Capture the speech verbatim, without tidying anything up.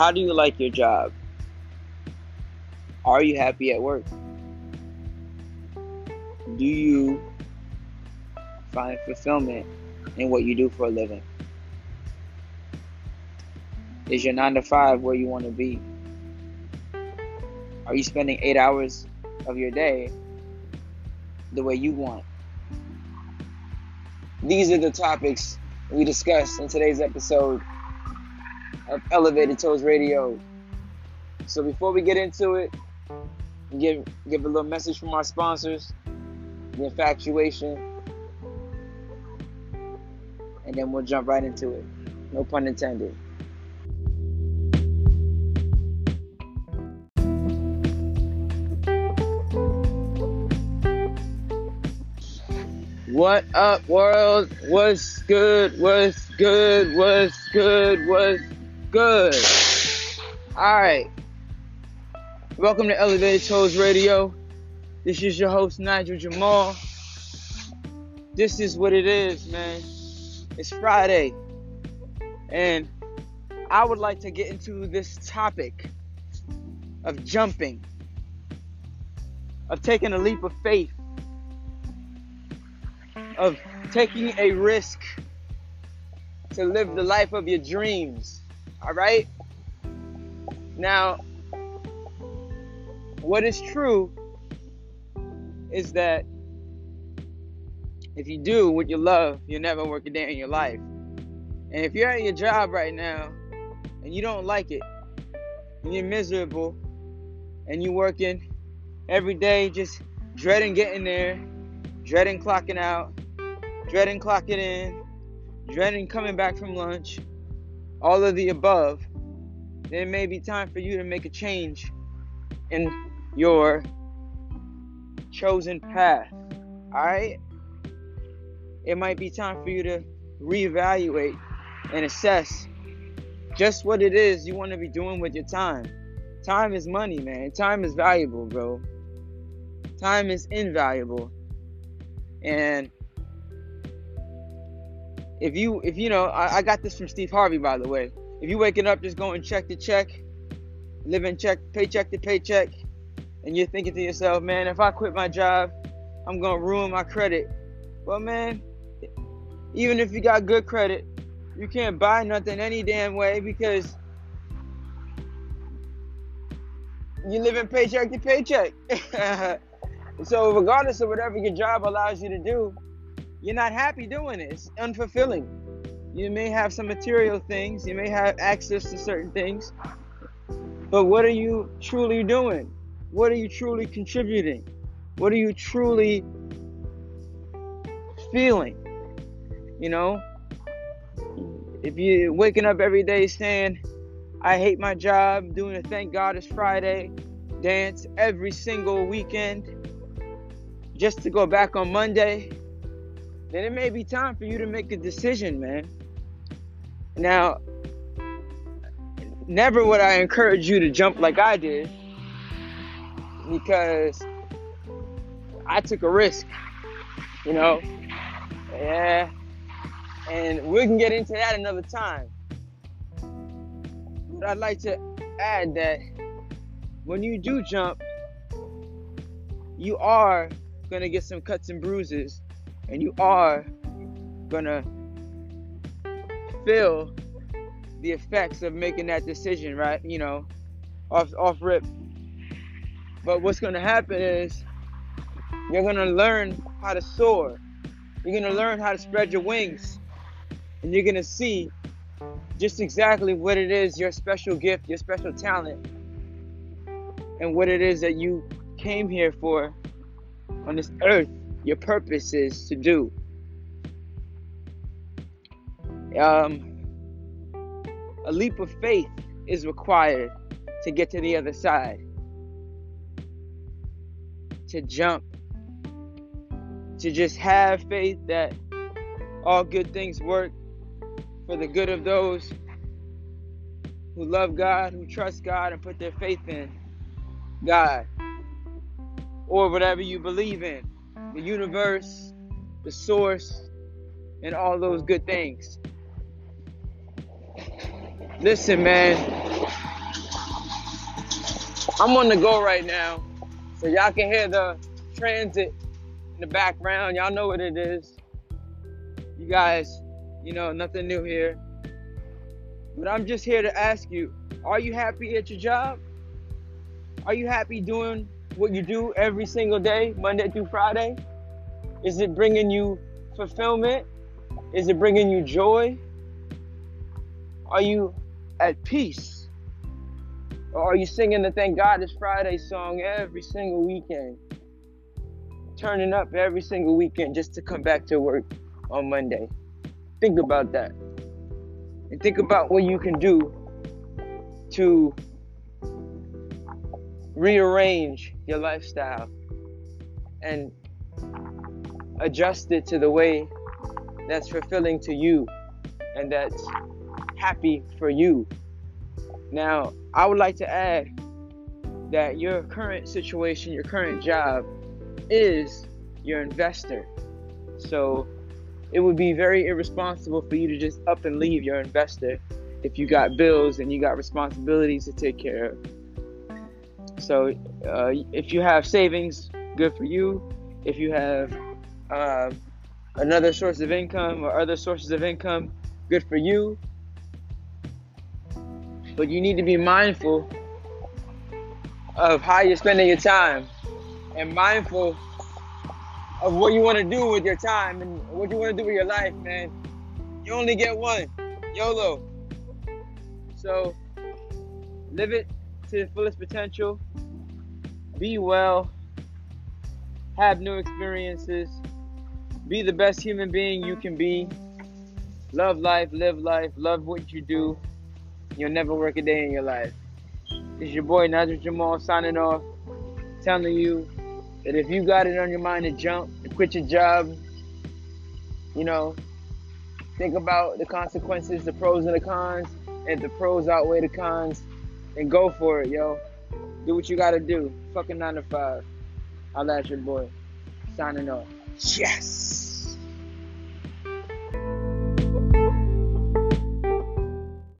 How do you like your job? Are you happy at work? Do you find fulfillment in what you do for a living? Is your nine to five where you want to be? Are you spending eight hours of your day the way you want? These are the topics we discussed in today's episode of Elevated Toes Radio. So before we get into it, give give a little message from our sponsors, The Infatuation, and then we'll jump right into it. No pun intended. What up, world? What's good? What's good? What's good? What's good? Alright. Welcome to Elevated Toes Radio. This is your host, Nigel Jamal. This is what it is, man. It's Friday. And I would like to get into this topic of jumping, of taking a leap of faith, of taking a risk to live the life of your dreams. All right? Now, what is true is that if you do what you love, you'll never work a day in your life. And if you're at your job right now and you don't like it, and you're miserable, and you're working every day just dreading getting there, dreading clocking out, dreading clocking in, dreading coming back from lunch, all of the above, then it may be time for you to make a change in your chosen path. Alright? It might be time for you to reevaluate and assess just what it is you want to be doing with your time. Time is money, man. Time is valuable, bro. Time is invaluable. And if you, if you know, I, I got this from Steve Harvey, by the way. If you waking up just going check to check, living check, paycheck to paycheck, and you're thinking to yourself, man, if I quit my job, I'm going to ruin my credit. Well, man, even if you got good credit, you can't buy nothing any damn way because you live in paycheck to paycheck. So regardless of whatever your job allows you to do, you're not happy doing it. It's unfulfilling. You may have some material things. You may have access to certain things. But what are you truly doing? What are you truly contributing? What are you truly feeling? You know? If you're waking up every day saying, I hate my job, doing a thank God it's Friday dance every single weekend just to go back on Monday, then it may be time for you to make a decision, man. Now, never would I encourage you to jump like I did, because I took a risk, you know. Yeah, and we can get into that another time. But I'd like to add that when you do jump, you are gonna get some cuts and bruises, and you are gonna feel the effects of making that decision, right? You know, off off rip. But what's gonna happen is you're gonna learn how to soar. You're gonna learn how to spread your wings, and you're gonna see just exactly what it is, your special gift, your special talent, and what it is that you came here for on this earth, your purpose is to do. Um, a leap of faith is required to get to the other side. To jump. To just have faith that all good things work for the good of those who love God, who trust God, and put their faith in God. Or whatever you believe in. The universe, the source, and all those good things. Listen, man, I'm on the go right now, so y'all can hear the transit in the background. Y'all know what it is. You guys, you know, nothing new here. But I'm just here to ask you, are you happy at your job? Are you happy doing what you do every single day, Monday through Friday? Is it bringing you fulfillment? Is it bringing you joy? Are you at peace? Or are you singing the Thank God It's Friday song every single weekend? Turning up every single weekend just to come back to work on Monday. Think about that. And think about what you can do to rearrange your lifestyle and adjust it to the way that's fulfilling to you and that's happy for you. Now, I would like to add that your current situation, your current job is your investor. So it would be very irresponsible for you to just up and leave your investor if you got bills and you got responsibilities to take care of. So uh, if you have savings, good for you. If you have uh, another source of income or other sources of income, good for you. But you need to be mindful of how you're spending your time and mindful of what you want to do with your time and what you want to do with your life, man. You only get one. YOLO. So live it to the fullest potential. Be well. Have new experiences. Be the best human being you can be. Love life, live life, love what you do. You'll never work a day in your life. This is your boy Nazir Jamal signing off, telling you that if you got it on your mind to jump, to quit your job, you know, think about the consequences, the pros and the cons, and if the pros outweigh the cons, then go for it, yo. Do what you gotta do. Fucking nine to five. I'll at your boy. Signing off. Yes!